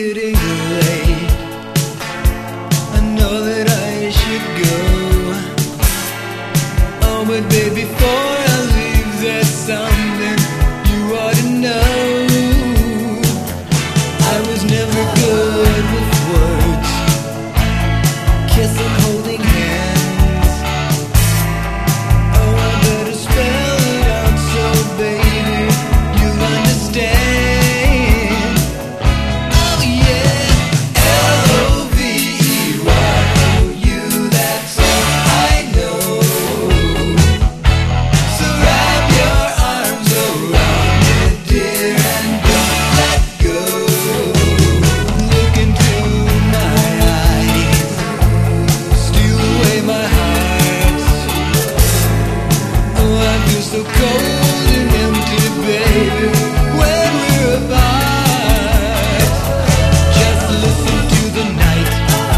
getting late. I know that I should go. Oh, but baby, before I leave, there's something you ought to know. I was never good with words, kissing, holding hands. Oh, I better spell it out so, baby, you'll understand. Oh yeah, L-O-V-E-Y-O-U, that's all I know. So wrap your arms around me, dear, and don't let go. Look into my eyes, steal away my heart. Oh, I feel so cold and empty, baby. When